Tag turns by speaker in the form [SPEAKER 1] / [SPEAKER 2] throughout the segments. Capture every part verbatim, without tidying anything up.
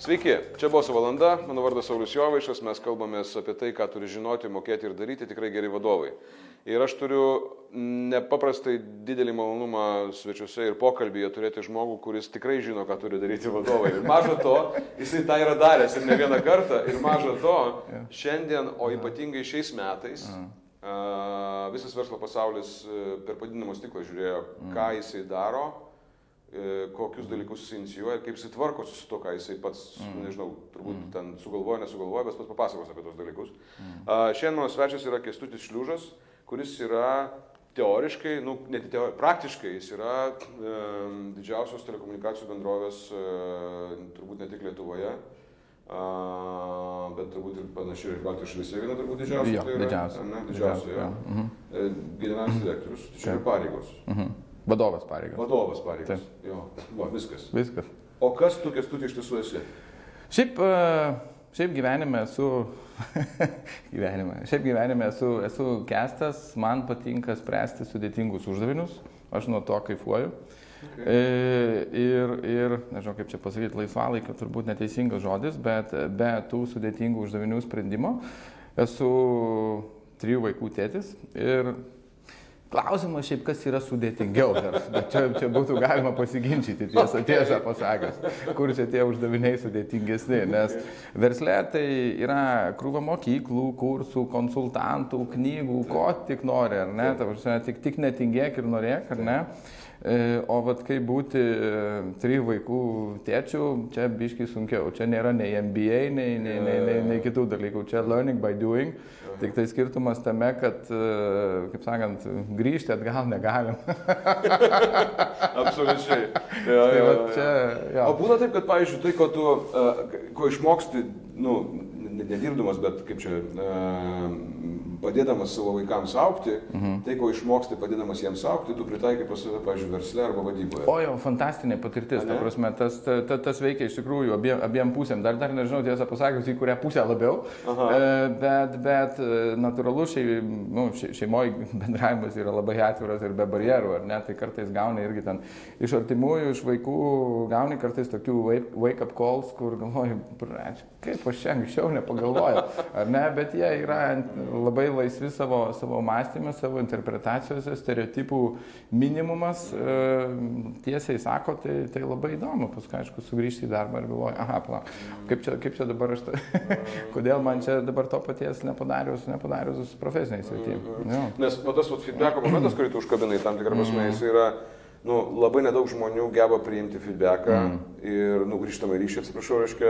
[SPEAKER 1] Sveiki, čia Boso valanda, mano vardas Saulius Jovaišas, mes kalbamės apie tai, ką turi žinoti, mokėti ir daryti tikrai geri vadovai. Ir aš turiu nepaprastai didelį malonumą svečiuose ir pokalbėje turėti žmogų, kuris tikrai žino, ką turi daryti vadovai. Ir maža to, jisai tą yra daręs ir ne vieną kartą, ir maža to, šiandien, o ypatingai šiais metais, visas verslo pasaulis per padidinimo stiklą žiūrėjo, ką jisai daro, kokius dalykus jis inicijuoja, kaip jis tvarkosi su to, ką jisai pats, mm. nežinau, turbūt mm. ten sugalvoja, nesugalvoja, bet pats papasakos apie tos dalykus. Mm. Uh, šiandien mano svečias yra Kęstutis Šliužas, kuris yra teoriškai, nu, net teoriškai, praktiškai jis yra um, didžiausios telekomunikacijų bendrovės, uh, turbūt ne tik Lietuvoje, uh, bet turbūt ir panašiai ir Baltijos šalyse viena turbūt didžiausia.
[SPEAKER 2] Jo, tai yra, didžiausia.
[SPEAKER 1] Ne, didžiausia, jo. Mm. Generalinis direktorius, čia yra pareigos.
[SPEAKER 2] Mm. Vadovas pareigas.
[SPEAKER 1] Vadovas pareigas. Jo, va, viskas.
[SPEAKER 2] Viskas.
[SPEAKER 1] O kas tu, Kęstuti, iš tiesų esi?
[SPEAKER 2] Šiaip, šiaip gyvenime esu, gyvenime, šiaip gyvenime esu, esu Kęstas, man patinka spręsti sudėtingus uždavinius, aš nuo to kaifuoju. Okay. Ir, ir, nežinau kaip čia pasakyti, laisvalaikio turbūt neteisingas žodis, bet be tų sudėtingų uždavinių sprendimo esu trijų vaikų tėtis ir klausimas šiaip, kas yra sudėtingiau, bet čia, čia būtų galima pasiginčyti tiesą, tiesą pasakęs, kur čia tie uždaviniai sudėtingesni, nes versle tai yra krūva mokyklų, kursų, konsultantų, knygų, ko tik nori, ar ne, tik, tik netingėk ir norėk, ar ne, o vat kai būti trijų vaikų tėčių, čia biškai sunkiau, čia nėra nei M B A, nei, nei, nei, nei, nei kitų dalykų, čia learning by doing. Tik tai skirtumas tame, kad, kaip sakant, grįžti atgal negalim.
[SPEAKER 1] Absoliučiai. Ja,
[SPEAKER 2] tai
[SPEAKER 1] ja,
[SPEAKER 2] va, čia, ja.
[SPEAKER 1] O būna taip, kad, pavyzdžiui, tai, ko tu, ko išmoksti, nu, nedirbdamas, bet kaip čia, padėdamas savo vaikams augti, mhm. tai, ko išmoksti padėdamas jiems augti, tu pritaikai pas save, pavyzdžiui, versle arba vadyboje.
[SPEAKER 2] O jau, fantastinė patirtis, ta prasme, tas, ta, ta, tas veikia iš tikrųjų abiem, abiem pusėm. Dar, dar nežinau, tiesą pasakius, į kurią pusę labiau, e, bet, bet natūralu, šei, nu, šeimoje bendravimas yra labai atviras ir be barjerų, ar ne, tai kartais gauni irgi ten iš artimųjų, iš vaikų, gauni kartais tokių wake-up calls, kur galvoju, kaip aš čia anksčiau nepagalvojau, ar ne, bet jie yra labai laisvi savo, savo mąstymę, savo interpretacijose, stereotipų minimumas, e, tiesiai sako, tai, tai labai įdomu, paskui, aišku, sugrįžti į darbą ir galvoju, aha, palauk, kaip čia, kaip čia dabar aš, ta, kodėl man čia dabar to paties nepadarius, nepadarius profesiniai srity.
[SPEAKER 1] Mm-hmm. Nes va, tas feedbacko momentas, kurį tu užkabinai, tam tikrą prasme, jis yra, nu, labai nedaug žmonių geba priimti feedbacką mm. ir, nu, grįžtamą ryšį, atsiprašau, reiškia,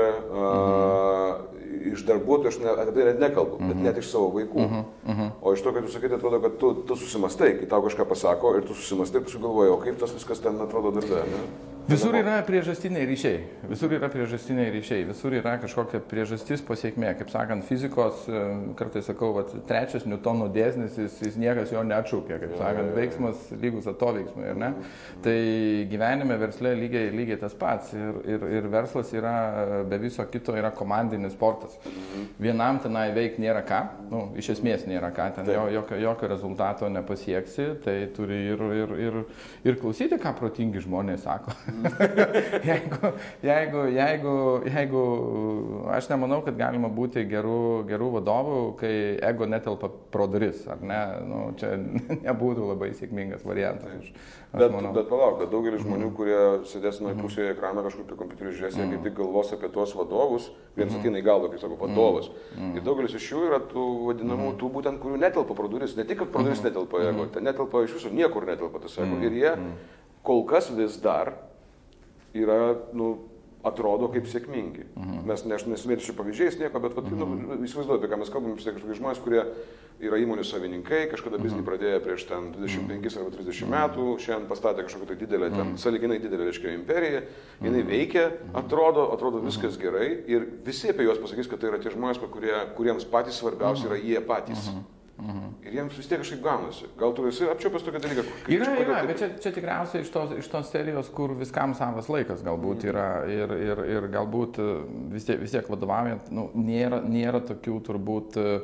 [SPEAKER 1] mm. uh, iš darbuotojų, aš ne, apie tai net nekalbu, mm-hmm. bet net iš savo vaikų. Mm-hmm. O iš to, kad tu sakai, atrodo, kad tu, tu susimastai, kai tau kažką pasako ir tu susimastai ir sugalvoji, o kaip tas viskas ten atrodo darbe, ne?
[SPEAKER 2] Visur yra priežastiniai ryšiai, visur yra priežastiniai ryšiai, visur yra kažkokia priežastis pasiekmė, kaip sakant, fizikos, kartais sakau, vat, trečias Niutono dėsnis, jis, jis niekas jo neatšūkė, kaip sakant, veiksmas lygus atoveiksmui, ar ne? Tai gyvenime, versle lygiai, lygiai tas pats ir, ir, ir verslas yra, be viso kito, yra komandinis sportas. Vienam tenai veikti nėra ką, nu, iš esmės nėra ką, ten jo, jokio, jokio rezultato nepasieksi, tai turi ir, ir, ir, ir klausyti, ką protingi žmonės sako. jeigu, jeigu, jeigu, jeigu aš nemanau, kad galima būti gerų, gerų vadovų, kai ego netelpa pro duris, ar ne, nu, čia nebūtų labai sėkmingas variantas. Aš, aš
[SPEAKER 1] bet, bet palauk, kad daugelis žmonių, kurie sėdės nuo pusėje ekraną kažkur prie kompiuterių žiūrės, jie kaip tik galvos apie tuos vadovus, vienas ateina į galvą, kaip sako, vadovas. Ir daugelis iš jų yra tų vadinamų, tų būtent, kurių netelpa pro duris, ne tik, kad pro duris netelpa ego, ten netelpa iš viso, niekur netelpa tas ego. Ir jie kol kas vis dar yra, nu, atrodo kaip sėkmingi. Mhm. Mes ne, aš nesimėtysiu pavyzdžiais nieko, bet vat, mhm. nu, įsivaizduoju, apie ką mes kalbame, vis tiek kažkokie žmonės, kurie yra įmonių savininkai, kažkada bizniai mhm. pradėjo prieš ten dvidešimt penkis arba trisdešimt mhm. metų, šiandien pastatė kažkokią tai didelę, ten mhm. sąlyginai didelę, reiškia, imperiją, jinai veikia, atrodo, atrodo viskas mhm. gerai ir visi apie juos pasakys, kad tai yra tie žmonės, kurie, kuriems patys svarbiausia yra jie patys. Mhm. Mhm. Ir jiems vis tiek kažkaip gaunasi. Gal tu esi apčiopęs tokią dalyką?
[SPEAKER 2] Yra, yra, bet čia, čia tikriausiai iš tos, iš tos serijos, kur viskam savas laikas galbūt mhm. yra ir, ir, ir galbūt vis tiek, vis tiek vadovaujant, nu, nėra, nėra tokių turbūt uh,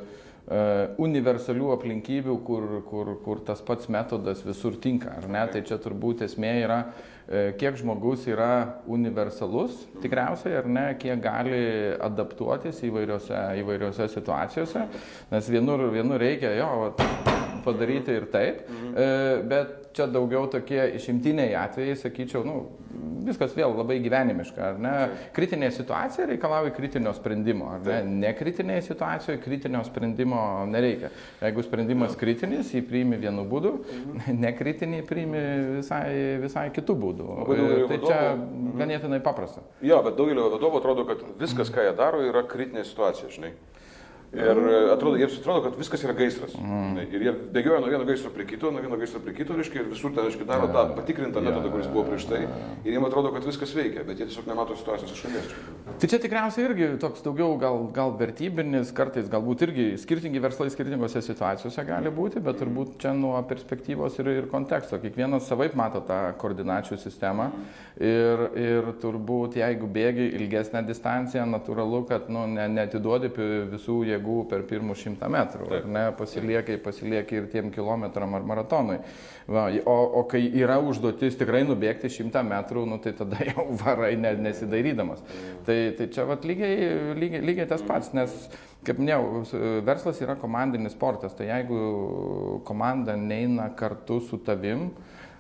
[SPEAKER 2] universalių aplinkybių, kur, kur, kur tas pats metodas visur tinka, ar ne? Tai čia turbūt esmė yra, kiek žmogus yra universalus, tikriausiai, ar ne, kiek gali adaptuotis įvairiose, įvairiose situacijose, nes vienur, vienur reikia jo padaryti ir taip, mhm. bet čia daugiau tokie išimtiniai atvejai, sakyčiau, nu, viskas vėl labai gyvenimiška, ar ne? Kritinė situacija reikalauja kritinio sprendimo, ar ne? Nekritinėje situacijoje kritinio sprendimo nereikia. Jeigu sprendimas kritinis, jį priimi vienu būdu, nekritinį priimi visai, visai kitų būdų. Tai čia ganėtinai paprasta.
[SPEAKER 1] Jo, bet daugelio vadovų atrodo, kad viskas, ką jie daro, yra kritinė situacija, žinai. Ir atrodo, jiems atrodo, kad viskas yra gaisras. Mm. Ir jie bėgioja nuo vieno gaisro prie kito, nuo vieno gaisro prie kito, reiškia, ir visur ten, reiškia, daro tą patikrintą metodą, kuris buvo prieš tai. Ir jiems atrodo, kad viskas veikia, bet jie tiesiog nemato situacijos iš šalies.
[SPEAKER 2] Tai čia tikriausiai irgi toks daugiau gal, gal vertybinis, kartais galbūt irgi skirtingi verslai skirtingose situacijose gali būti, bet turbūt čia nuo perspektyvos ir, ir konteksto. Kiekvienas savaip mato tą koordinačių sistemą ir, ir turbūt jeigu bėgi ilgesnę distanciją, natūralu, kad nu, ne, neatiduodi visų jėgų per pirmus šimtą metrų, ar ne, pasiliekai, pasiliekai ir tiem kilometram ar maratonui. Va, o, o kai yra užduotis tikrai nubėgti šimtą metrų, nu, tai tada jau varai ne, nesidairydamas. Tai, tai čia vat, lygiai, lygiai, lygiai tas pats, nes, kaip minėjau, verslas yra komandinis sportas, tai jeigu komanda neina kartu su tavim,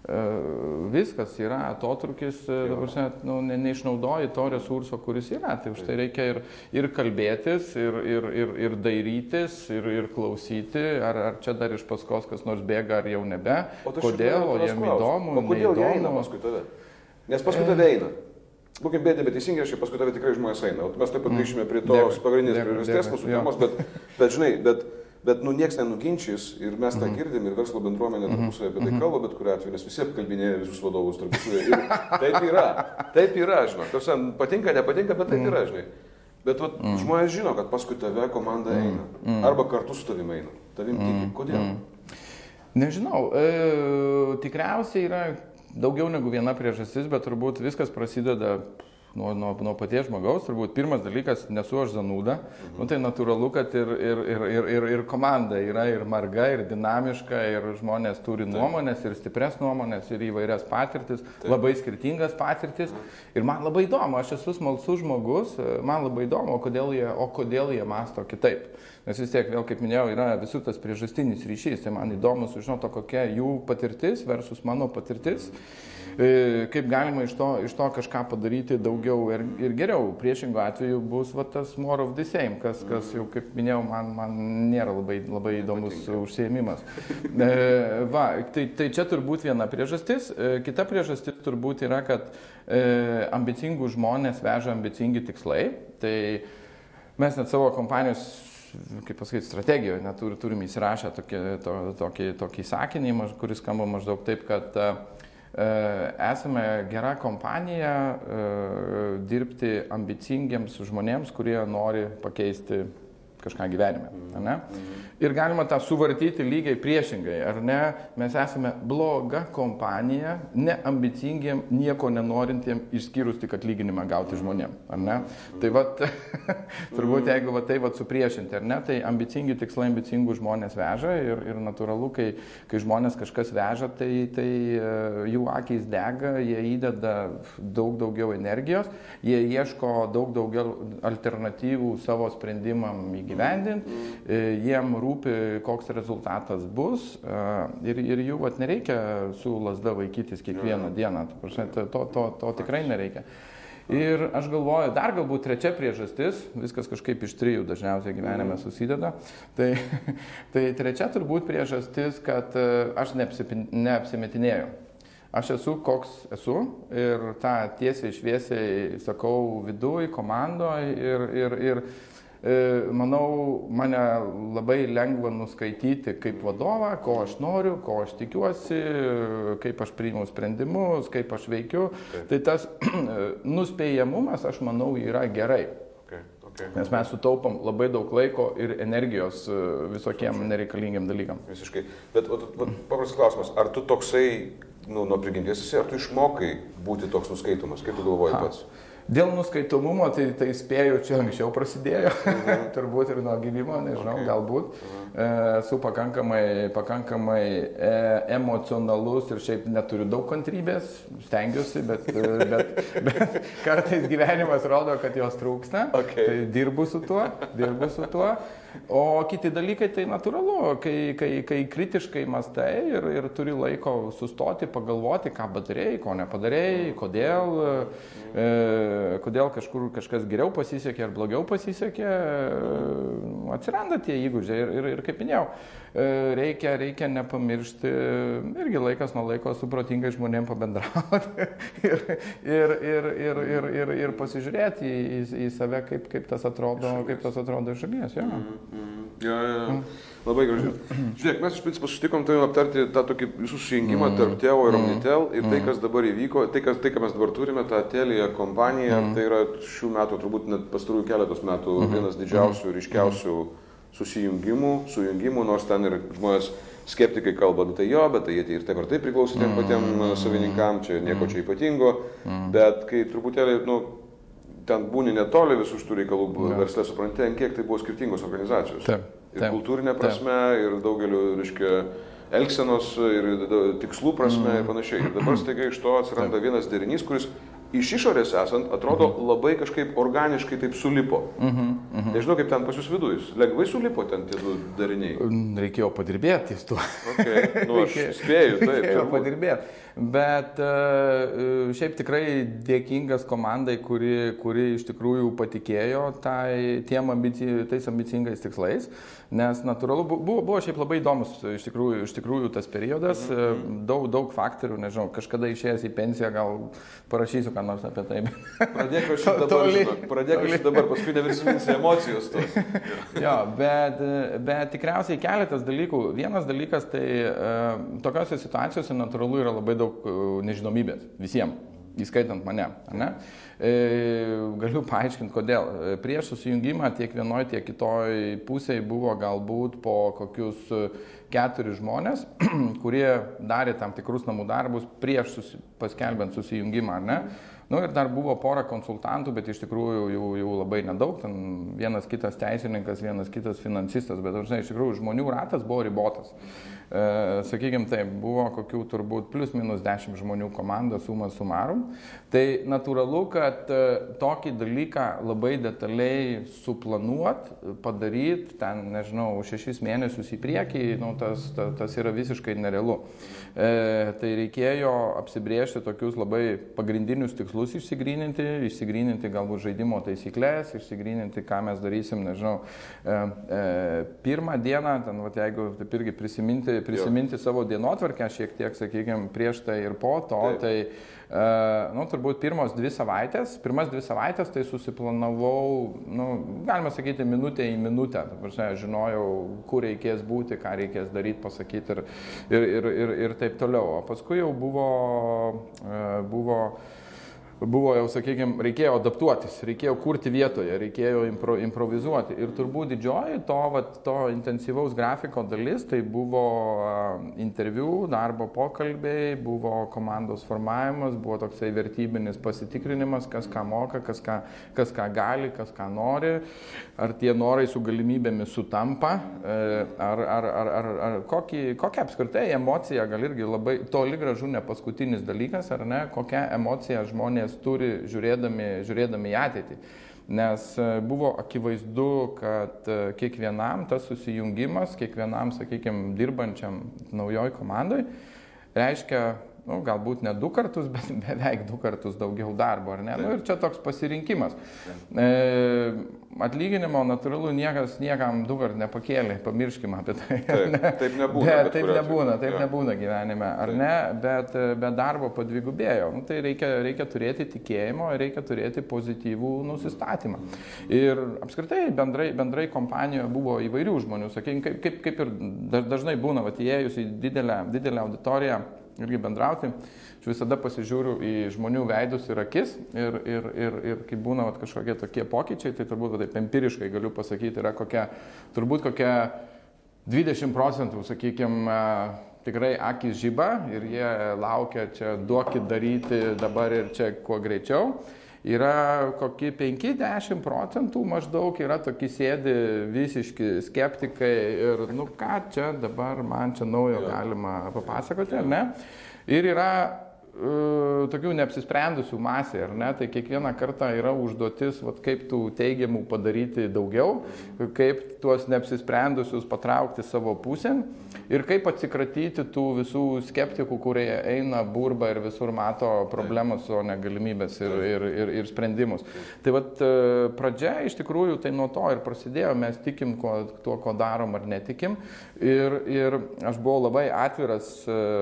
[SPEAKER 2] viskas yra atotrukis, nu, ne, neišnaudoji to resurso, kuris yra. Tai už tai reikia ir, ir kalbėtis, ir, ir, ir, ir dairytis, ir, ir klausyti, ar, ar čia dar iš paskos kas nors bėga, ar jau nebe. Kodėl, o jiem įdomu,
[SPEAKER 1] o kodėl jie eina paskui tave? Nes paskui tave eina. Būkim bėdė, bet teisingai, aš paskui tave tikrai žmonės eina. O mes taip pat grįžime prie tos pagrindinės priežasties mūsų temos, bet, bet žinai, bet Bet nu nieks nenuginčys ir mes tą girdim ir verslo bendruomenė tarpusavy apie tai kalba, bet kuriuo atveju, nes visi apkalbinėja visus vadovus tarpusavy. Ir taip yra, taip yra, žinok. Tarsi patinka, nepatinka, bet taip yra, žinai. Bet vat, žmonės žino, kad paskui tave komanda eina. Arba kartu su tavim eina. Tavim tiki. Kodėl?
[SPEAKER 2] Nežinau. E, tikriausiai yra daugiau negu viena priežastis, bet turbūt viskas prasideda Nuo, nuo, nuo paties žmogaus, turbūt pirmas dalykas, nesu aš zanūda, mhm. nu, tai natūralu, kad ir, ir, ir, ir, ir, ir komanda yra ir marga, ir dinamiška, ir žmonės turi Taip. nuomonės, ir stipres nuomonės, ir įvairias patirtis, Taip. labai skirtingas patirtis. Mhm. Ir man labai įdomu, aš esu smalsus žmogus, man labai įdomu, o kodėl jie, o kodėl jie mąsto kitaip. Nes vis tiek, vėl kaip minėjau, yra visur tas priežastinis ryšys, tai man įdomu sužinoti, kokia jų patirtis versus mano patirtis. Kaip galima iš to, iš to kažką padaryti daugiau ir, ir geriau. Priešingo atveju bus va, tas more of the same, kas, kas jau, kaip minėjau, man, man nėra labai, labai įdomus užsiėmimas. E, va, tai, tai čia turbūt viena priežastis. E, kita priežastis turbūt yra, kad e, ambicingų žmonės veža ambicingi tikslai. Tai mes net savo kompanijos, kaip pasakyti, strategijoje net turime įsirašę tokį, to, tokį, tokį sakinį, kuris skamba maždaug taip, kad esame gera kompanija dirbti ambicingiems žmonėms, kurie nori pakeisti kažką gyvenime, ar ne? Ir galima tą suvartyti lygiai priešingai, ar ne? Mes esame bloga kompanija, neambicingiem, nieko nenorintiem, išskyrus tik atlyginimą gauti žmonėm, ar ne? Tai vat, turbūt jeigu va tai vat supriešinti, ar ne, tai ambicingi tikslai ambicingų žmonės veža ir, ir natūralu, kai, kai žmonės kažkas veža, tai, tai jų akys dega, jie įdeda daug daugiau energijos, jie ieško daug daugiau alternatyvų savo sprendimam įgyvendinti, jiem rūpi, koks rezultatas bus ir, ir jų vat, nereikia su lazda vaikytis kiekvieną dieną, to, to, to tikrai nereikia. Ir aš galvoju, dar galbūt trečia priežastis, viskas kažkaip iš trijų dažniausiai gyvenime susideda, tai, tai trečia turbūt priežastis, kad aš neapsimetinėjau. Aš esu koks esu ir tą tiesiai šviesiai sakau viduj, komandoje ir, ir, ir manau, mane labai lengva nuskaityti kaip vadovą, ko aš noriu, ko aš tikiuosi, kaip aš priimu sprendimus, kaip aš veikiu. Okay. Tai tas nuspėjamumas, aš manau, yra gerai. Okay. Okay. Nes mes sutaupom labai daug laiko ir energijos visokiem nereikalingiem dalykam.
[SPEAKER 1] Visiškai. Bet paprastas klausimas, ar tu toksai, nu, nuo prigimties esi, ar tu išmokai būti toks nuskaitomas, kaip tu galvoji pats?
[SPEAKER 2] Dėl nuskaitomumo, tai, tai spėjau, čia anksčiau prasidėjo, mhm. turbūt ir nuo gimimo, nežinau, okay. galbūt. Mhm. Esu pakankamai, pakankamai e, emocionalus ir šiaip neturiu daug kantrybės, stengiuosi, bet, bet, bet kartais gyvenimas rodo, kad jos trūksta. Okay. Tai dirbu su tuo, dirbu su tuo. O kiti dalykai tai natūralu, kai, kai, kai kritiškai mąstai ir, ir turi laiko sustoti, pagalvoti, ką padarėjai, ko nepadarėjai, kodėl, e, kodėl kažkur kažkas geriau pasisekė ar blogiau pasisekė, e, atsiranda tie įgūdžiai ir, ir, ir kaip minėjau, e, reikia, reikia nepamiršti, irgi laikas nuo laiko su protingai žmonėm pabendrauti ir, ir, ir, ir, ir, ir, ir pasižiūrėti į, į, į save, kaip, kaip tas atrodo, kaip tas atrodo iš šalies. Ja.
[SPEAKER 1] Mm, ja, ja. Mm. Labai gražiai. Žiūrėk, mes iš principo sutikom tavim aptarti tą tokį jūsų susijungimą mm. tarp Teo ir Omnitel ir mm. tai, kas dabar įvyko, tai, kas, tai, ką mes dabar turime, tą Telia kompaniją, mm. tai yra šių metų, turbūt net pastarųjų keletos metų mm. vienas didžiausių ir ryškiausių susijungimų, sujungimų, nors ten ir žmonės skeptikai kalba, tai jo, bet tai jie ir taip ar taip priklauso tiem patiem savininkam, čia nieko čia ypatingo, mm. bet kai truputėlį, nu, ten būni netoli visų šitų reikalų ja. Verslė, supranti, ant kiek tai buvo skirtingos organizacijos. Taip, taip, ir kultūrinė prasme, taip. Ir daugeliu, reiškia, elgsenos ir tikslų prasme mm. ir panašiai. Ir dabar staiga iš to atsiranda taip. Vienas derinys, kuris iš išorės esant atrodo mm-hmm. labai kažkaip organiškai taip sulipo. Mm-hmm. Mm-hmm. Nežinau, kaip ten pas jūs vidujus. Lengvai sulipo ten tie du dariniai.
[SPEAKER 2] Reikėjo padirbėti ties tuo.
[SPEAKER 1] Okay. Nu, aš spėju, taip.
[SPEAKER 2] Reikėjo padirbėti. Bet uh, šiaip tikrai dėkingas komandai, kuri, kuri iš tikrųjų patikėjo tai, tiem ambici, tais ambicingais tikslais, nes natūralu, buvo, buvo šiaip labai įdomus iš tikrųjų, iš tikrųjų tas periodas, mm-hmm. daug, daug faktorių, nežinau, kažkada išėjęs į pensiją, gal parašysiu ką nors apie tai.
[SPEAKER 1] Pradėk aš dabar, toli, žinok, pradėk aš dabar, paskui neprisiminsi emocijos tos.
[SPEAKER 2] Jo, bet, bet tikriausiai keletas dalykų. Vienas dalykas, tai uh, tokiose situacijose natūralu yra labai daug nežinomybės visiems, įskaitant mane. Ne? E, galiu paaiškinti, kodėl. Prieš susijungimą tiek vienoje, tiek kitoje pusėje buvo galbūt po kokius keturi žmonės, kurie darė tam tikrus namų darbus prieš susi, paskelbiant susijungimą. Ne? Nu, ir dar buvo pora konsultantų, bet iš tikrųjų jų, jų labai nedaug. Ten vienas kitas teisininkas, vienas kitas finansistas, bet žinai, iš tikrųjų žmonių ratas buvo ribotas. E, sakykime, taip, buvo kokių turbūt plus minus dešimt žmonių komanda suma sumarum. Tai natūralu, kad e, tokį dalyką labai detaliai suplanuot, padaryt, ten, nežinau, šešis mėnesius į priekį, nu, tas, tas, tas yra visiškai nerealu. E, tai reikėjo apsibrėžti tokius labai pagrindinius tikslus išsigryninti, išsigryninti galbūt žaidimo taisyklės, išsigryninti, ką mes darysim, nežinau. E, e, pirmą dieną, ten, vat, jeigu taip irgi prisiminti, prisiminti jo. Savo dienotvarkę šiek tiek, sakykime, prieš tai ir po to, taip. Tai, uh, nu, turbūt pirmos dvi savaitės, pirmas dvi savaitės tai susiplanavau, nu, galima sakyti, minutę į minutę. Aš žinojau, kur reikės būti, ką reikės daryti, pasakyti ir, ir, ir, ir, ir taip toliau. O paskui jau buvo, uh, buvo Buvo jau, sakykime, reikėjo adaptuotis, reikėjo kurti vietoje, reikėjo impro, improvizuoti. Ir turbūt didžioji to, vat, to intensyvaus grafiko dalis, tai buvo interviu, darbo pokalbiai, buvo komandos formavimas, buvo toksai vertybinis pasitikrinimas, kas ką moka, kas ką, kas ką gali, kas ką nori, ar tie norai su galimybėmis sutampa, ar, ar, ar, ar, ar kokį, kokią apskritai emociją, gal irgi labai toli gražu ne paskutinis dalykas, ar ne, kokią emociją žmonės turi žiūrėdami, žiūrėdami į ateitį. Nes buvo akivaizdu, kad kiekvienam tas susijungimas, kiekvienam, sakykime, dirbančiam naujoj komandai reiškia, nu, galbūt ne du kartus, bet beveik du kartus daugiau darbo, ar ne? Nu, ir čia toks pasirinkimas. E, atlyginimo natūralu niekas niekam du kart nepakėlė, pamirškime apie tai.
[SPEAKER 1] Taip, taip nebūna.
[SPEAKER 2] Bet, bet taip nebūna, taip ja. nebūna gyvenime, ar taip. ne? Bet, bet darbo padvigubėjo. Nu, tai reikia, reikia turėti tikėjimo, reikia turėti pozityvų nusistatymą. Ir apskritai bendrai, bendrai kompanijoje buvo įvairių žmonių. Sakykime, kaip, kaip, kaip ir dažnai būna, vat, įėjus į didelę, didelę auditoriją, irgi bendrauti, aš visada pasižiūriu į žmonių veidus ir akis ir, ir, ir, ir kai būna vat, kažkokie tokie pokyčiai, tai turbūt taip empiriškai galiu pasakyti, yra kokia, turbūt kokia dvidešimt procentų, sakykime, tikrai akis žiba ir jie laukia čia duokit daryti dabar ir čia kuo greičiau. yra kokie penki dešimt procentų maždaug yra tokie sėdi visiški skeptikai ir nu ką čia dabar man čia naujo galima papasakoti, ar ne? Ir yra tokių neapsisprendusių masė, ar ne, tai kiekvieną kartą yra užduotis, vat, kaip tų teigiamų padaryti daugiau, kaip tuos neapsisprendusius patraukti savo pusėn ir kaip atsikratyti tų visų skeptikų, kurie eina, burba ir visur mato problemas, o ne galimybės ir, ir, ir, ir sprendimus. Tai vat pradžia iš tikrųjų tai nuo to ir prasidėjo, mes tikim ko, tuo, ko darom ar netikim ir, ir aš buvau labai atviras,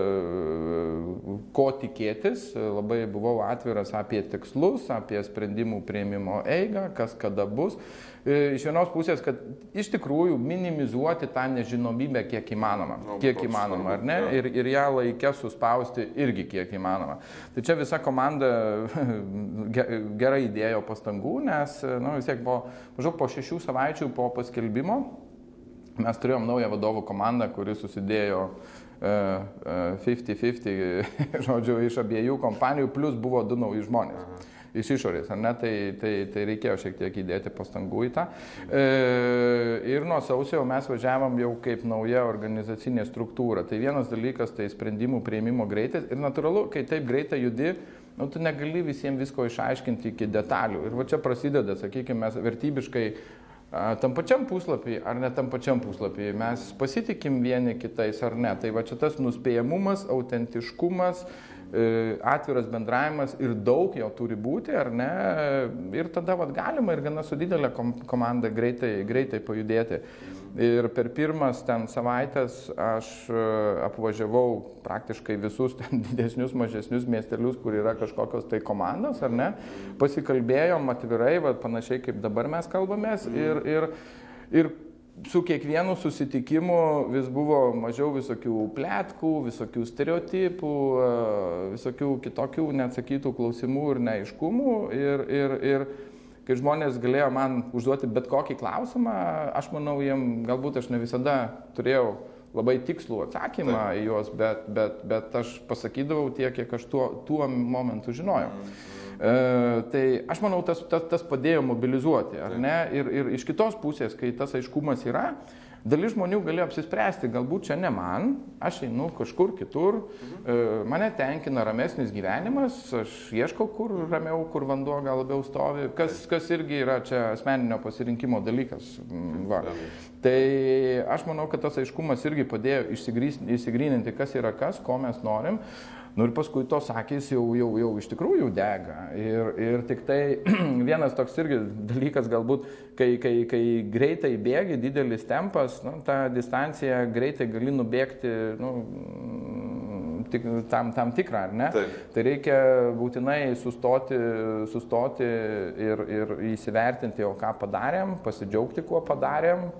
[SPEAKER 2] ko tikėtis, labai buvau atviras apie tikslus, apie sprendimų prieimimo eigą, kas kada bus. Iš vienos pusės, kad iš tikrųjų minimizuoti tą nežinomybę kiek įmanoma, kiek įmanoma, ar ne, ir, ir ją laikę suspausti irgi kiek įmanoma. Tai čia visa komanda gerai įdėjo pastangų, nes nu, vis tiek po, maždaug po šešių savaičių po paskelbimo mes turėjom naują vadovų komandą, kuri susidėjo penkdesimt penkdesimt, žodžiu, iš abiejų kompanijų, plus buvo du nauji žmonės iš išorės, ar ne, tai, tai, tai reikėjo šiek tiek įdėti pastangų į tą. E, ir nuo sausio mes važiavom jau kaip nauja organizacinė struktūra. Tai vienas dalykas, tai sprendimų prieimimo greitis ir natūralu, kai taip greitai judi, nu, tu negali visiems visko išaiškinti iki detalių. Ir va čia prasideda, sakykime, mes vertybiškai tam pačiam puslapį ar ne tam pačiam puslapį mes pasitikim vieni kitais ar ne. Tai va čia tas nuspėjamumas, autentiškumas, atviras bendravimas ir daug jo turi būti, ar ne. Ir tada vat, galima ir gana su didelė komanda greitai, greitai pajudėti. Ir per pirmas ten savaitės aš apvažiavau praktiškai visus ten didesnius, mažesnius miestelius, kur yra kažkokios tai komandos, ar ne. Pasikalbėjom atvirai, va, panašiai kaip dabar mes kalbamės. Ir, ir, ir su kiekvienu susitikimu vis buvo mažiau visokių pletkų, visokių stereotipų, visokių kitokių neatsakytų klausimų ir neaiškumų. Ir, ir, ir kai žmonės galėjo man užduoti bet kokį klausimą, aš manau, jiem galbūt aš ne visada turėjau labai tikslų atsakymą Taip. Į juos, bet, bet, bet aš pasakydavau tiek, kiek aš tuo, tuo momentu žinojau. E, tai aš manau, tas, tas, tas padėjo mobilizuoti, ar ne? Ir, ir iš kitos pusės, kai tas aiškumas yra, dalis žmonių galėjo apsispręsti, galbūt čia ne man, aš einu kažkur kitur, e, mane tenkina ramesnis gyvenimas, aš ieškau kur ramiau, kur vanduo gal labiau stovi, kas, kas irgi yra čia asmeninio pasirinkimo dalykas. Va. Tai aš manau, kad tas aiškumas irgi padėjo išsigryninti, kas yra kas, ko mes norim. Nu ir paskui tos akys jau, jau, jau iš tikrųjų dega. Ir, ir tik tai vienas toks irgi dalykas galbūt, kai, kai, kai greitai bėgi, didelis tempas, nu, tą distanciją greitai gali nubėgti nu, tik, tam, tam tikrą, ar ne? Taip. Tai reikia būtinai sustoti, sustoti ir, ir įsivertinti, o ką padarėm, pasidžiaugti, kuo padarėm.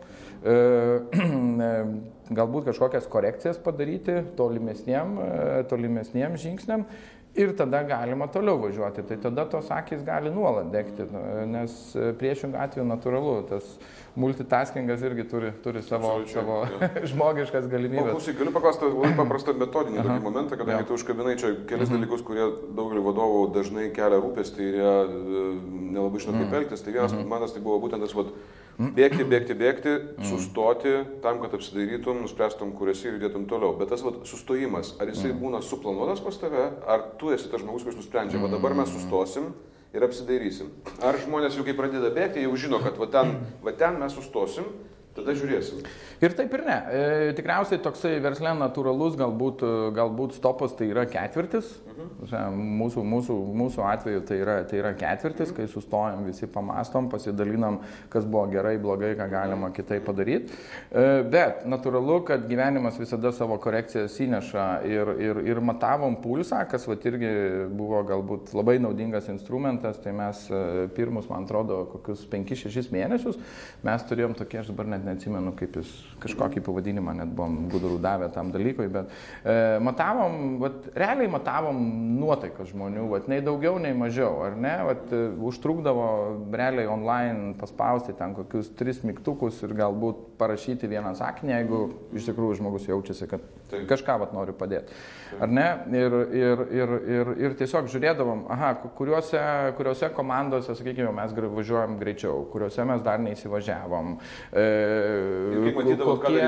[SPEAKER 2] Galbūt kažkokias korekcijas padaryti tolimesniem, tolimesniem žingsniam ir tada galima toliau važiuoti. Tai tada tos akys gali nuolat degti, nes priešingų atveju natūralu, tas multitaskingas irgi turi, turi savo, savo žmogiškas galimybės.
[SPEAKER 1] O, klausyk, galiu paklausti labai paprastą metodinį tokį momentą, kadangi tu užkabinai čia kelis mhm. dalykus, kurie daugelį vadovų dažnai kelia rūpestį ir jie nelabai žino, kaip elgtis. Tai vienas mhm. manas tai buvo būtent tas, vat, bėgti, bėgti, bėgti, sustoti tam, kad apsidairytum, nuspręstum, kur esi ir judėtum toliau. Bet tas vat, sustojimas, ar jisai būna suplanuotas pas tave, ar tu esi tas žmogus, kuris nusprendžia, va dabar mes sustosim ir apsidairysim. Ar žmonės jau kai pradeda bėgti, jau žino, kad va ten, va ten mes sustosim, tada žiūrėsim.
[SPEAKER 2] Ir taip ir ne. E, tikriausiai toksai versle natūralus galbūt, galbūt stopas tai yra ketvirtis. Mhm. Mūsų, mūsų, mūsų atveju tai yra, tai yra ketvirtis, mhm. kai sustojam, visi pamastom, pasidalinam, kas buvo gerai, blogai, ką galima kitaip padaryti. E, bet natūralu, kad gyvenimas visada savo korekcijas įneša ir, ir, ir matavom pulsą, kas vat irgi buvo galbūt labai naudingas instrumentas. Tai mes pirmus, man atrodo, kokius penkis šešis mėnesius mes turėjom tokie, aš dabar net neatsimenu, kaip jis kažkokį pavadinimą net buvom gudrų davę tam dalykui, bet e, matavom, vat, realiai matavom nuotaikas žmonių, vat, nei daugiau, nei mažiau, ar ne, vat, užtrukdavo realiai online paspausti ten kokius tris mygtukus ir galbūt parašyti vieną sakinį, jeigu iš tikrųjų žmogus jaučiasi, kad Taip. Kažką vat noriu padėti. Ar ne? Ir, ir, ir, ir, ir tiesiog žiūrėdavom, aha, kuriuose, kuriuose komandose, sakykime, mes važiuojam greičiau, kuriuose mes dar neįsivažiavom. E, kokie,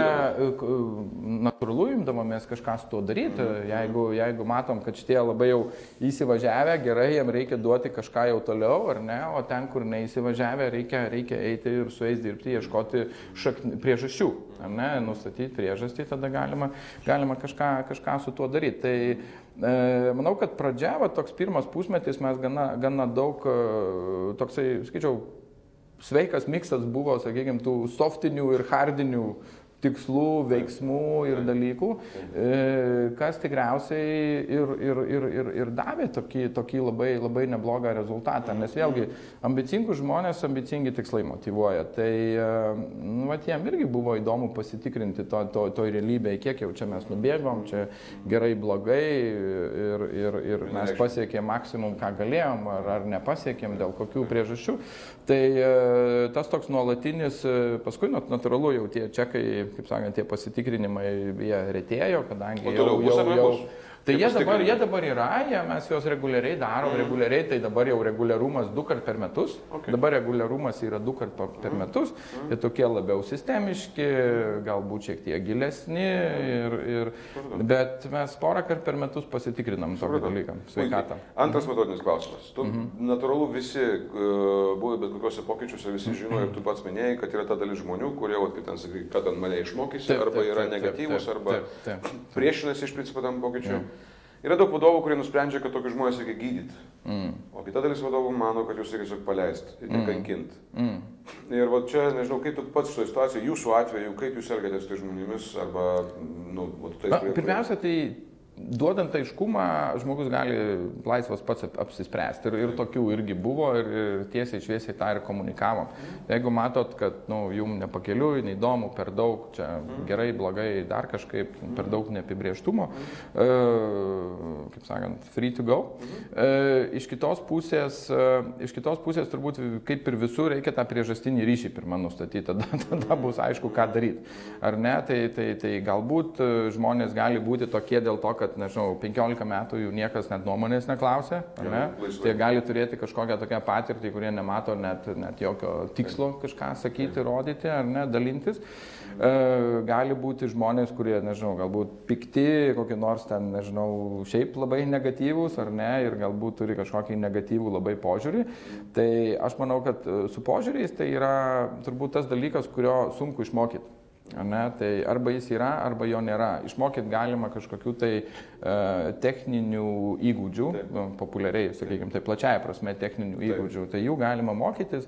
[SPEAKER 2] natūralu imdavomės kažką su tuo daryti, mm. jeigu, jeigu matom, kad šitie labai jau įsivažiavę, gerai, jiem reikia duoti kažką jau toliau, ar ne, o ten, kur neįsivažiavę, reikia, reikia eiti ir su jais dirbti, ieškoti šakni, priežasčių, ar ne, nustatyti priežastį, tada galima, galima kažką, kažką su tuo daryti. Tai e, manau, kad pradžia, va, toks pirmas pusmetis mes gana, gana daug, e, toksai, skaičiau, sveikas miksas buvo, sakykime, tų softinių ir hardinių tikslų, veiksmų ir dalykų, kas tikriausiai ir, ir, ir, ir, ir davė tokį, tokį labai, labai neblogą rezultatą, nes vėlgi ambicingų žmonės, ambicingi tikslai motyvuoja. Tai nu, vat, jiem irgi buvo įdomu pasitikrinti to, to, to realybėje, kiek jau čia mes nubėgom, čia gerai, blogai ir, ir, ir mes pasiekėm maksimum, ką galėjom, ar, ar nepasiekėm, dėl kokių priežasčių. Tai tas toks nuolatinis, paskui natūralu jau tie čekai, kaip sakant, tie pasitikrinimai, jie retėjo, kadangi jau, jau, jau, tai jie dabar, jie dabar yra, jie, mes juos reguliariai darom, mm. reguliariai, tai dabar jau reguliarumas du kart per metus, okay. Dabar reguliarumas yra du kart per metus, mm. tai tokie labiau sistemiški, galbūt šiek tiek gilesni, ir, ir, bet mes porą kart per metus pasitikrinam tokį dalyką, sveikatą.
[SPEAKER 1] Antras mm. metodinis klausimas. Tu, mm -hmm. natūralu, visi, buvę bet kokiuose pokyčiuose, visi žino, ir tu pats minėjai, kad yra ta dalis žmonių, kurie, vat, kaip ten sakai, kad ant mane išmokysi, taip, arba taip, yra taip, negatyvus, taip, arba taip, taip, taip. priešinasi iš principo tam pokyčiu. Mm. Yra daug vadovų, kurie nusprendžia, kad tokius žmonės reikia gydyti. Mm. O kita dalis vadovų mano, kad jūs reikia tiesiog paleisti ir nekankinti. Mm. Ir va čia, nežinau, kaip tu pats šitoje situacijoje, jūsų atveju, kaip jūs elgiatės su tais žmonėmis, arba, nu, va, tais, kurie...
[SPEAKER 2] Pirmiausia, tai duodant aiškumą, žmogus gali laisvas pats apsispręsti. Ir, ir tokių irgi buvo, ir, ir tiesiai šviesiai tą ir komunikavom. Jeigu matot, kad nu, jums nepakeliui, neįdomu, per daug, čia gerai, blogai, dar kažkaip, per daug neapibrėžtumo, e, kaip sakant, free to go. E, iš kitos pusės, e, iš kitos pusės turbūt, kaip ir visur, reikia tą priežastinį ryšį pirmą nustatyti, tada, tada bus aišku, ką daryti. Ar ne, tai, tai, tai galbūt žmonės gali būti tokie dėl to, kad, nežinau, penkiolika metų jų niekas net nuomonės neklausė, ar ne? Tai gali turėti kažkokią tokią patirtį, kurie nemato net, net jokio tikslo kažką sakyti, rodyti, ar ne, dalintis. E, gali būti žmonės, kurie, nežinau, galbūt pikti, kokie nors ten, nežinau, šiaip labai negatyvūs, ar ne, ir galbūt turi kažkokį negatyvų labai požiūrį. Tai aš manau, kad su požiūriais tai yra turbūt tas dalykas, kurio sunku išmokyti. Ne, tai arba jis yra, arba jo nėra. Išmokyti galima kažkokių tai e, techninių įgūdžių, nu, populiariai, sakykime, tai plačiaja prasme techninių Taip. įgūdžių, tai jų galima mokytis.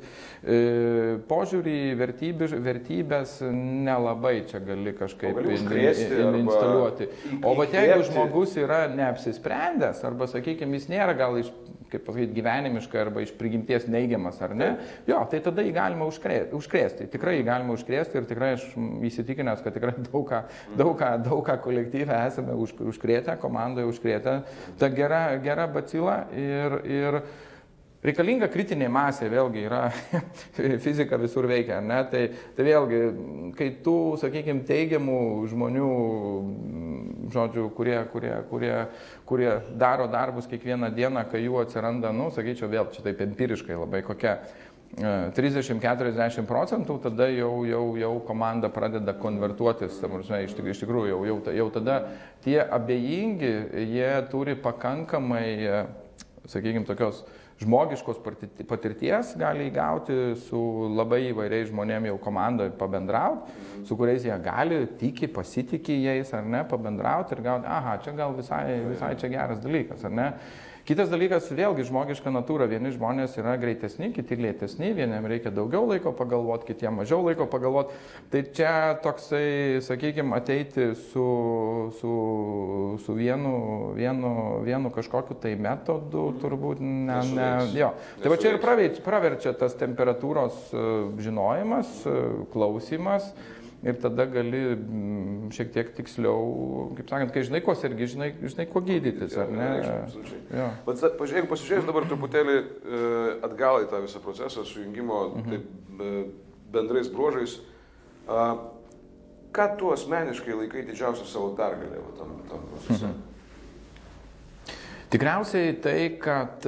[SPEAKER 2] E, požiūrį, vertybė, vertybės nelabai čia gali kažkaip in, in, instaliuoti. O va jeigu žmogus yra neapsisprendęs, arba, sakykime, jis nėra gal iš, kaip pasakyti, gyvenimiškai arba iš prigimties neigiamas, ar ne, jo, tai tada jį galima užkrėsti. užkrėsti. Tikrai jį galima užkrėsti ir tikrai aš įsitikinęs, kad tikrai daug ką, daug ką, daug ką kolektyve esame už, užkrėtę, komandoje užkrėtę. Ta gera, gera bacila ir, ir reikalinga kritinė masė, vėlgi yra fizika visur veikia, ne? Tai, tai vėlgi, kai tų, sakykime, teigiamų žmonių, žodžiu, kurie, kurie, kurie, kurie daro darbus kiekvieną dieną, kai jų atsiranda, nu, sakyčiau, vėl čia taip empiriškai labai kokia trisdešimt iki keturiasdešimt procentų, tada jau, jau, jau komanda pradeda konvertuotis, iš tikrųjų, jau, jau, jau tada tie abejingi, jie turi pakankamai, sakykime, tokios žmogiškos patirties, gali įgauti su labai įvairiais žmonėmis jau komandoje pabendrauti, su kuriais jie gali, tiki, pasitikė jais, ar ne, pabendrauti ir gauti, aha, čia gal visai, visai čia geras dalykas, ar ne. Kitas dalykas, vėlgi žmogiška natūra, vieni žmonės yra greitesni, kiti lėtesni, vieniem reikia daugiau laiko pagalvoti, kitiem mažiau laiko pagalvoti. Tai čia toksai, sakykime, ateiti su, su, su vienu, vienu, vienu kažkokiu tai metodu, turbūt ne, ne, jo. Tai va čia ir praverčia tas temperatūros žinojimas, klausimas. Ir tada gali šiek tiek tiksliau, kaip sakant, kai žinai, ko sergi, žinai, žinai ko gydytis, ar ne?
[SPEAKER 1] Ja. Bet, jeigu pasižiūrėjus dabar truputėlį atgal į tą visą procesą sujungimo mhm. taip, bendrais bruožais, ką tu asmeniškai laikai didžiausią savo pergalę tam, tam procese? Mhm.
[SPEAKER 2] Tikriausiai tai, kad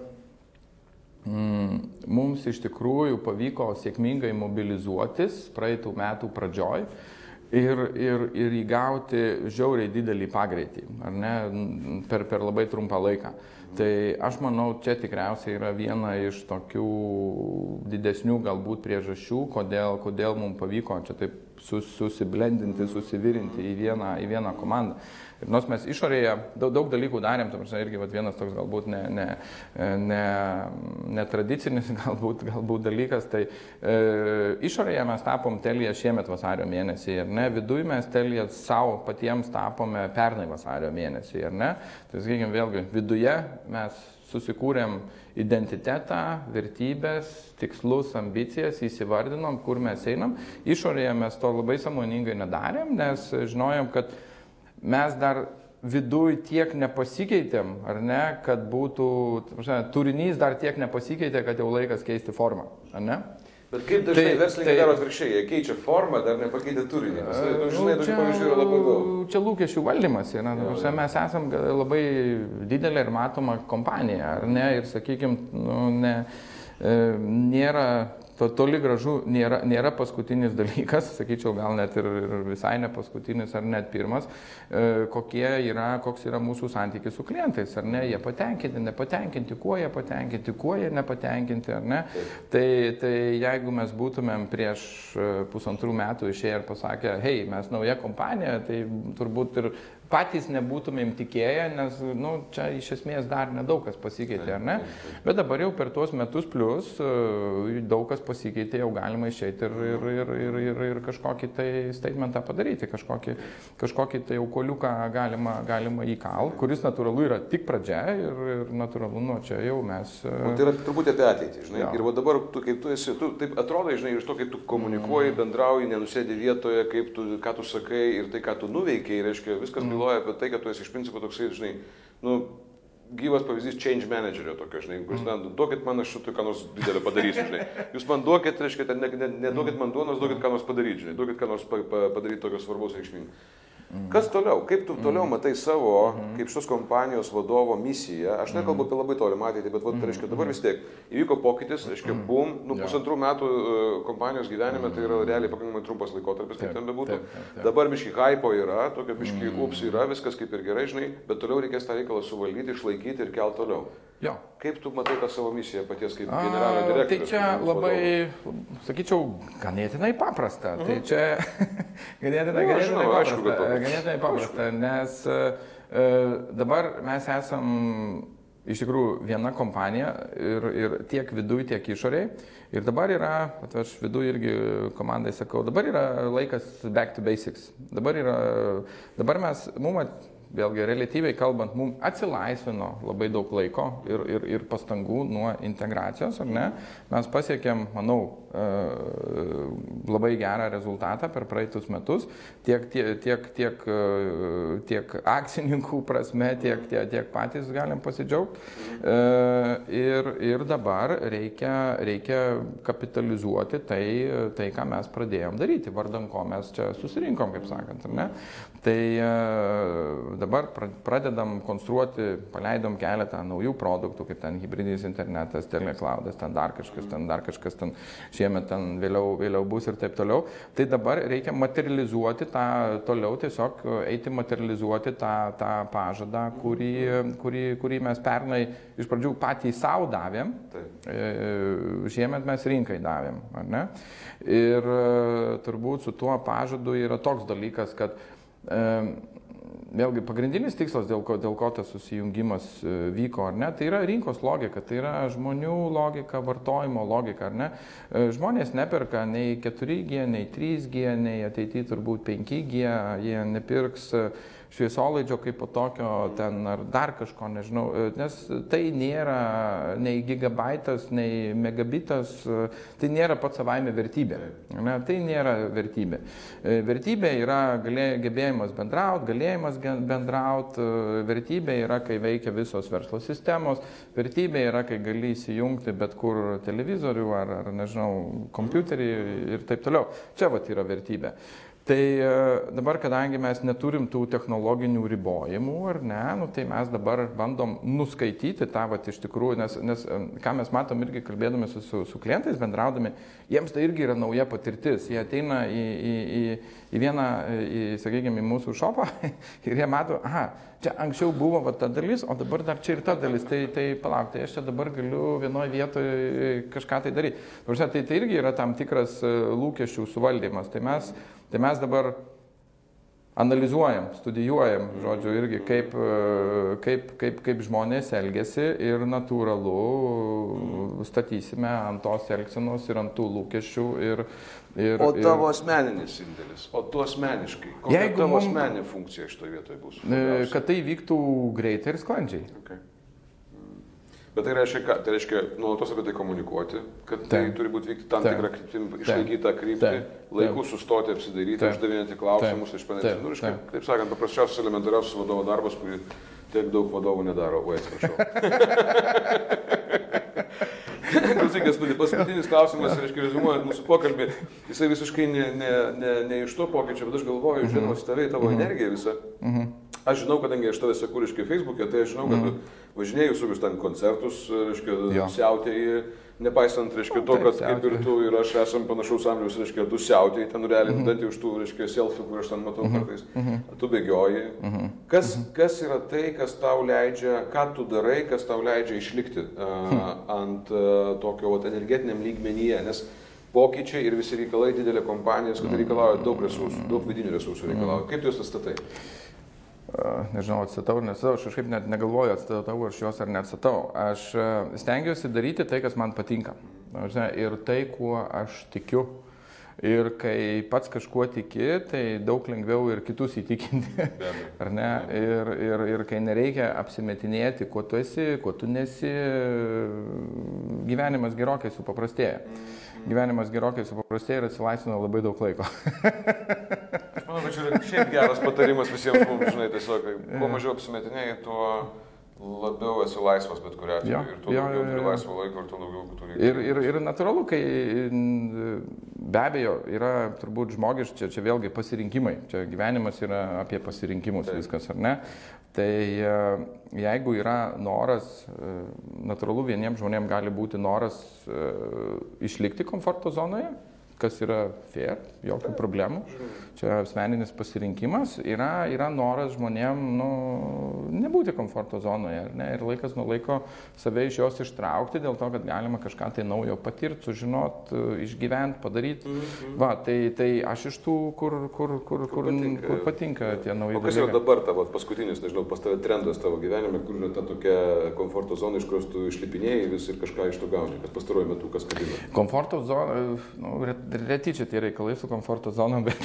[SPEAKER 2] mm, mums iš tikrųjų pavyko sėkmingai mobilizuotis praeitų metų pradžioj ir, ir, ir įgauti žiauriai didelį pagreitį, ar ne, per, per labai trumpą laiką. Tai aš manau, čia tikriausiai yra viena iš tokių didesnių galbūt priežasčių, kodėl, kodėl mums pavyko čia taip sus, susiblendinti, susivirinti į vieną, į vieną komandą. Ir nors mes išorėje daug, daug dalykų darėm, tam prasme, irgi vat, vienas toks galbūt ne, ne, ne, netradicinis galbūt, galbūt dalykas, tai e, išorėje mes tapom Telia šiemet vasario mėnesį, ar ne, viduj mes Telia savo patiems tapome pernai vasario mėnesį, ar ne, tai sakykime vėlgi, viduje mes susikūrėm identitetą, vertybės, tikslus, ambicijas, įsivardinom, kur mes einam, išorėje mes to labai sąmoningai nedarėm, nes žinojom, kad mes dar viduj tiek nepasikeitėm, ar ne, kad būtų, turinys dar tiek nepasikeitė, kad jau laikas keisti formą, ar ne?
[SPEAKER 1] Bet kaip dažnai tai, verslininkai tai, daro atvirkščiai, jie keičia formą, dar nepakeitė turinį. Tu žinai, tokių pavyzdžių yra labai daug.
[SPEAKER 2] Čia lūkesčių valdymas yra, ja, mes esam labai didelė ir matoma kompanija, ar ne, ir sakykime, nu, ne, nėra... To, toli gražu nėra, nėra paskutinis dalykas, sakyčiau, gal net ir, ir visai ne paskutinis ar net pirmas, e, kokie yra, koks yra mūsų santykis su klientais, ar ne, jie patenkinti, nepatenkinti, kuo jie patenkinti, kuo jie nepatenkinti, ar ne. Tai, tai jeigu mes būtumėm prieš pusantrų metų išėję ir pasakę, hei, mes nauja kompanija, tai turbūt ir patys nebūtumėm tikėję, nes nu, čia iš esmės dar nedaug kas pasikeitė, ar ne? Bet dabar jau per tuos metus plus daug kas pasikeitė, jau galima išeiti ir, ir, ir, ir, ir, ir kažkokį tai statementą padaryti, kažkokį, kažkokį tai aukoliuką galima, galima įkal, kuris natūralu yra tik pradžia ir, ir natūralu, nu čia jau mes...
[SPEAKER 1] O tai yra turbūt apie ateitį, žinai, jo. Ir va dabar, tu, kaip tu esi, tu taip atrodai, žinai, iš to, kaip tu komunikuoji, bendrauji, nenusėdi vietoje, kaip tu, ką tu sakai ir tai, ką tu nuveikiai, reiškia, viskas mm. byloja apie tai, kad tu esi iš principo toksai, žinai, nu, gyvas pavyzdys change managerio tokio, žinai, kuris, mm. na, duokit man, aš tu ką nors didelio padarysiu, žinai. Jūs man duokit, reiškia, ne, ne, ne duokit man duonos, duokit ką nors padaryti, žinai, duokit ką nors pa, pa, padaryti tokio svarbaus reikšmingo. Mm. Kas toliau? Kaip tu toliau matai savo, mm. kaip šios kompanijos vadovo misiją? Aš nekalbu apie labai tolimą ateitį, bet, vat, reiškia, dabar vis tiek įvyko pokytis, reiškia, bum, nu, pusantrų metų kompanijos gyvenime, tai yra realiai pakankamai trumpas laikotarpis, kaip ten bebūtų. Dabar biški hypo yra, tokio biški ups yra, viskas kaip ir gerai, žinai, bet toliau reikės tą reikalą suvaldyti, išlaikyti ir kelt toliau.
[SPEAKER 2] Jo.
[SPEAKER 1] Kaip tu matai tą savo misiją paties kaip generalinio direktoriaus?
[SPEAKER 2] Tai čia labai, sakyčiau, ganėtinai paprasta. Mhm. Tai čia ganėtinai,
[SPEAKER 1] nu,
[SPEAKER 2] ganėtinai,
[SPEAKER 1] žinau,
[SPEAKER 2] paprasta,
[SPEAKER 1] aišku,
[SPEAKER 2] ganėtinai paprasta, nes e, dabar mes esam iš tikrųjų viena kompanija ir, ir tiek viduj, tiek išoriai. Ir dabar yra, aš viduj irgi komandai sakau, dabar yra laikas back to basics. Dabar yra, dabar mes, mums vėlgi, relatyviai kalbant, mums atsilaisvino labai daug laiko ir, ir, ir pastangų nuo integracijos, ar ne? Mes pasiekėm, manau, labai gerą rezultatą per praeitus metus, tiek, tiek, tiek, tiek, tiek akcininkų prasme, tiek, tiek, tiek patys galim pasidžiaugti. Ir, ir dabar reikia, reikia kapitalizuoti tai, tai, ką mes pradėjom daryti, vardan ko mes čia susirinkom, kaip sakant, ar ne? Tai dabar pradedam konstruoti, paleidom keletą naujų produktų, kaip ten hybridinis internetas, teleklaudas, ten dar kažkas, ten dar kažkas, ten šiemet ten vėliau, vėliau bus ir taip toliau. Tai dabar reikia materializuoti tą, toliau tiesiog eiti materializuoti tą, tą pažadą, kurį, kurį, kurį mes pernai iš pradžių patys savo davėm, šiemet mes rinkai davėm, ar ne? Ir turbūt su tuo pažadu yra toks dalykas, kad vėlgi, pagrindinis tikslas, dėl ko, dėl ko tas susijungimas vyko, ar ne, tai yra rinkos logika, tai yra žmonių logika, vartojimo logika, ar ne. Žmonės neperka nei keturi G, nei trys G, nei ateityje turbūt penki G, jie nepirks šviesolaidžio kaip po tokio ten ar dar kažko, nežinau, nes tai nėra nei gigabaitas, nei megabitas, tai nėra pats savaime vertybė, ne, tai nėra vertybė. Vertybė yra galė, gebėjimas bendrauti, galėjimas bendrauti, vertybė yra, kai veikia visos verslo sistemos, vertybė yra, kai gali įsijungti bet kur televizorių ar, ar nežinau, kompiuterį ir taip toliau. Čia vat yra vertybė. Tai dabar, kadangi mes neturim tų technologinių ribojimų, ar ne, nu, tai mes dabar bandom nuskaityti tą, vat, iš tikrųjų, nes, nes ką mes matom irgi kalbėdami su, su, su klientais, bendraudami, jiems tai irgi yra nauja patirtis. Jie ateina į, į, į, į vieną, į, sakykime, į mūsų šopą ir jie mato, aha, čia anksčiau buvo va, ta dalis, o dabar dar čia ir ta dalis, tai, tai palauk, tai aš čia dabar galiu vienoje vietoje kažką tai daryti. Tai, tai irgi yra tam tikras lūkesčių suvaldymas. Tai mes Tai mes dabar analizuojam, studijuojam, žodžiu, irgi kaip, kaip, kaip, kaip žmonės elgesi ir natūralu statysime ant tos elgsenos ir ant tų lūkesčių. Ir, ir,
[SPEAKER 1] o tavo
[SPEAKER 2] ir...
[SPEAKER 1] asmeninis indėlis, o tu asmeniškai, kokia tavo mum... asmeninė funkcija šitoje vietoje bus?
[SPEAKER 2] Labiausiai? Kad tai vyktų greitai ir sklandžiai.
[SPEAKER 1] Okay. Bet tai reiškia, ką? Tai reiškia nuolatos apie tai komunikuoti, kad tai taip. Turi būti vykti tam tikrą kryptimį, išlaikyti tą kryptį, laiku sustoti, apsidaryti, uždavinėti klausimus, išpanėti. Nu, reiškia, taip sakant, paprasčiausias elementariausias vadovo darbas, kurį tiek daug vadovų nedaro. Oi, atsiprašau. Klausykės, paskutinis klausimas, reiškia, rezumuojant mūsų pokalbį, jisai visiškai ne, ne, ne, ne iš to pokyčio, bet aš galvoju, mm-hmm. žinomas tave, tavo mm-hmm. energiją visą. Mm-hmm. Aš žinau, kadangi aš tave seku, reiškia, Facebook'e, tai aš žinau, kad mm-hmm. tu važinėjai visokius ten koncertus, reiškia, siautėjai, nepaisant, reiškia, to, kad kaip ir tu ir aš esam panašaus amžiaus, reiškia, tu siautėjai, ten realiai mm-hmm. dantį už tų, reiškia, selfie, kur aš ten matau mm-hmm. kartais, mm-hmm. tu bėgioji. Mm-hmm. Kas, kas yra tai, kas tau leidžia, ką tu darai, kas tau leidžia išlikti uh, mm-hmm. ant uh, tokio vat, energetiniam lygmenyje, nes pokyčiai ir visi reikalai didelė kompanijos, kad reikalauja daug resursų, daug vidinių resursų reikalauja. Kaip tu juos atstatai?
[SPEAKER 2] Nežinau, atstatau ar neatstatau, aš kažkaip net negalvoju, atstatau aš juos ar neatstatau. Aš stengiuosi daryti tai, kas man patinka. Ir tai, kuo aš tikiu. Ir kai pats kažkuo tiki, tai daug lengviau ir kitus įtikinti. Ar ne? Ir, ir, ir kai nereikia apsimetinėti, kuo tu esi, kuo tu nesi, gyvenimas gerokai supaprastėja. Gyvenimas gerokai supaprastėja ir atsilaisvina labai daug laiko.
[SPEAKER 1] Aš manau, kad čia yra šiaip geras patarimas visiems mums, žinai, tiesiog, kuo mažiau apsimetinėjai, tuo labiau esi laisvas bet kurią atveju. Ir tuo daugiau turi laisvo laiko ir tuo daugiau turi.
[SPEAKER 2] Ir, ir, ir natūralu, kai be abejo yra turbūt žmogiš, čia, čia vėlgi pasirinkimai, čia gyvenimas yra apie pasirinkimus Taip. Viskas, ar ne? Tai jeigu yra noras, natūralu vieniems žmonėms gali būti noras išlikti komforto zonoje, kas yra fair, jokių problemų. Čia asmeninis pasirinkimas. Yra, yra noras žmonėm nu, nebūti komforto zonoje. Ne? Ir laikas nuo laiko save iš jos ištraukti dėl to, kad galima kažką tai naujo patirti, sužinot, išgyventi, padaryti. Mm-hmm. Va, tai, tai aš iš tų, kur, kur, kur, kur, kur, patinka, kur patinka tie nauji dalykai.
[SPEAKER 1] O kas yra dabar tavo paskutinis, nežinau, pas tave trendas tavo gyvenime, kur yra ta tokia komforto zona, iš kurios tu išlipinėjai vis ir kažką iš to gauni, kad pastaruoju metu kas kabina?
[SPEAKER 2] Komforto zona, nu, reti čia tie reikalai su komforto zonom, bet...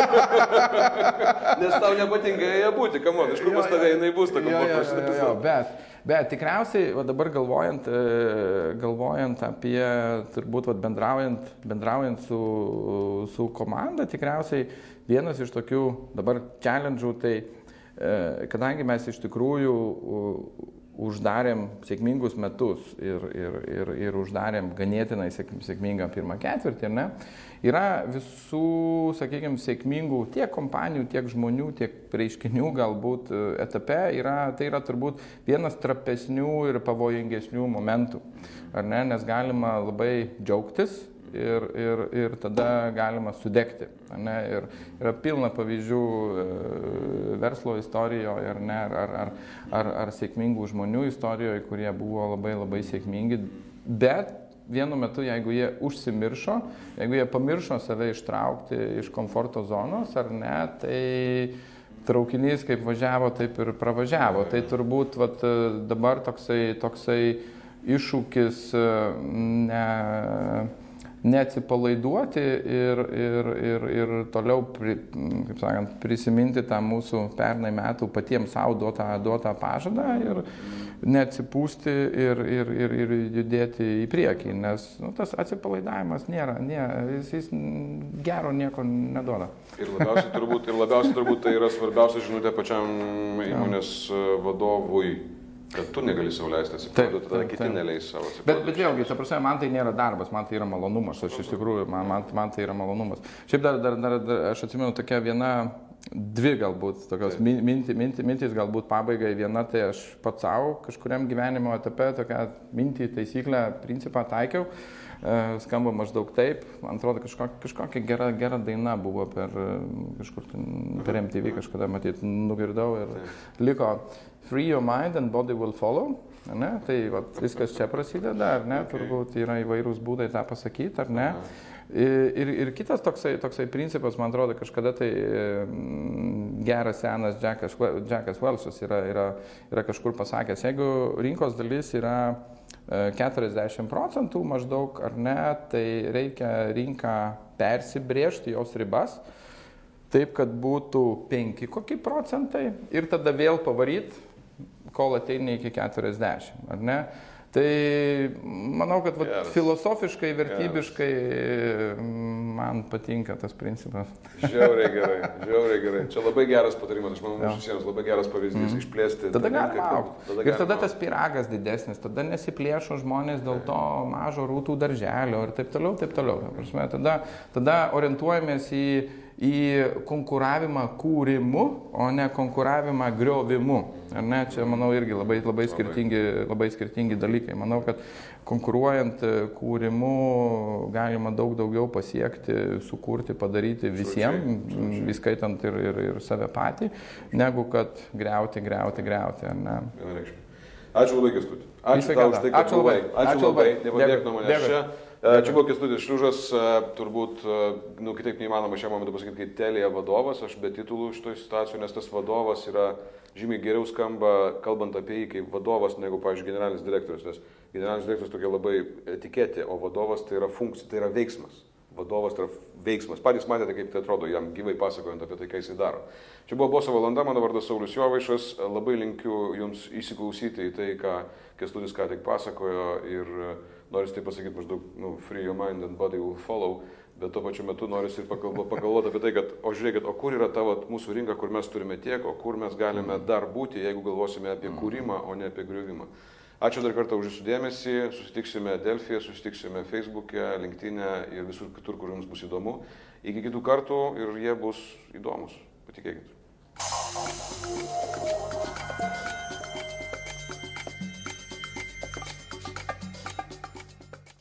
[SPEAKER 1] Nes tau nepatinka joje būti, kamon, iš kur pas tave jinai bus ta komforto zona.
[SPEAKER 2] Bet, bet tikriausiai va, dabar galvojant, galvojant apie, turbūt va, bendraujant, bendraujant su, su komanda, tikriausiai vienas iš tokių dabar challenge'ų, tai kadangi mes iš tikrųjų uždarėm sėkmingus metus ir, ir, ir, ir uždarėm ganėtinai sėkmingą pirmą ketvirtį, ne? Yra visų, sakykime, sėkmingų tiek kompanijų, tiek žmonių, tiek reiškinių galbūt etape, yra, tai yra turbūt vienas trapesnių ir pavojingesnių momentų, ar ne? Nes galima labai džiaugtis ir, ir, ir tada galima sudegti, ar ne? Ir yra pilna pavyzdžių verslo istorijoje, ar ne, ar, ar, ar, ar sėkmingų žmonių istorijoje, kurie buvo labai labai sėkmingi, bet vienu metu, jeigu jie užsimiršo, jeigu jie pamiršo save ištraukti iš komforto zonos, ar ne, tai traukinys kaip važiavo, taip ir pravažiavo. Tai turbūt vat, dabar toksai, toksai iššūkis ne... neatsipalaiduoti ir, ir, ir, ir toliau, pri, kaip sakant, prisiminti tą mūsų pernai metų patiems savo duotą, duotą pažadą ir neatsipūsti ir, ir, ir, ir judėti į priekį, nes nu, tas atsipalaidavimas nėra, nėra jis, jis gero nieko neduoda.
[SPEAKER 1] Ir labiausiai turbūt, ir labiausiai turbūt tai yra svarbiausia žinutė pačiam įmonės vadovui. Kad tu negali sau leisti atsipalaiduoti, tada kiti neleis savo atsipalaiduoti.
[SPEAKER 2] Bet, bet vėlgi, ta prasme, man tai nėra darbas, man tai yra malonumas, aš iš tikrųjų, man, man, man tai yra malonumas. Šiaip dar, dar, dar, dar aš atsimenu tokia viena, dvi galbūt, tokios minti, minti, mintys galbūt pabaigai, viena tai aš pats savo kažkuriam gyvenimo etape tokią mintį, taisyklę, principą taikiau. Skamba maždaug taip, man atrodo kažkokia, kažkokia gera, gera daina buvo per, kažkur, per M T V kažkada matyt, nugirdau ir liko free your mind and body will follow, ne? Tai vat, viskas čia prasideda, ar ne, turbūt yra įvairūs būdai tą pasakyti, ar ne. Ir, ir kitas toksai, toksai principas, man atrodo, kažkada tai geras senas Jackas, Jackas Welchas yra, yra, yra kažkur pasakęs, jeigu rinkos dalis yra keturiasdešimt procentų maždaug, ar ne, tai reikia rinką persibrėžti, jos ribas, taip, kad būtų penki kokie procentai ir tada vėl pavaryti, kol ateina iki keturiasdešimt, ar ne? Tai manau, kad vat, yes. filosofiškai, vertybiškai yes. man patinka tas principas.
[SPEAKER 1] Žiauriai gerai, žiauriai gerai. Čia labai geras patarimas, aš manau, mūsų visiems labai geras pavyzdys mm. išplėsti.
[SPEAKER 2] Tada galima augti. Ir tada tas pyragas didesnis, tada nesiplėšo žmonės dėl to mažo rūtų darželio ir taip toliau, taip toliau. Tada, tada orientuojamės į, į konkuravimą kūrimu, o ne konkuravimą griovimu. Ar ne? Čia, manau, irgi labai, labai, skirtingi, labai skirtingi dalykai. Manau, kad konkuruojant kūrimu galima daug daugiau pasiekti, sukurti, padaryti visiems, įskaitant ir, ir, ir save patį, negu kad griauti, griauti, griauti. Ar ne?
[SPEAKER 1] Ačiū labai, Kęstuti. Ačiū tau už tai, kad buvai. Ačiū labai. Nepabėk nuo manęs čia. Čia buvo Kęstutis Šliužas, turbūt, nu, kitaip neįmanoma šiam momentu pasakyti, kai Telia vadovas, aš be titulų šitoj situacijų, nes tas vadovas yra žymiai geriau skamba, kalbant apie jį kaip vadovas, negu, pavyzdžiui, generalinis direktorius, nes generalinis direktorius tokia labai etiketė, o vadovas tai yra funkcija, tai yra veiksmas. Vadovas tai yra veiksmas. Patys matėte, kaip tai atrodo, jam gyvai pasakojant apie tai, ką jisai daro. Čia buvo Boso valanda, mano vardas Saulius Jovaišas, labai linkiu jums įsiklausyti į tai, ką Kęstutis ką tik pasakojo ir noris tai pasakyti maždaug, nu, free your mind and body will follow, bet tuo pačiu metu noris ir pagalvoti, pagalvoti apie tai, kad, o žiūrėkit, o kur yra tavo mūsų rinka, kur mes turime tiek, o kur mes galime dar būti, jeigu galvosime apie kūrimą, o ne apie griuvimą. Ačiū dar kartą už jūsų dėmesį, susitiksime Delfyje, susitiksime Facebook'e, LinkedIn'e ir visur kitur, kur jums bus įdomu. Iki kitų kartų ir jie bus įdomus, patikėkit.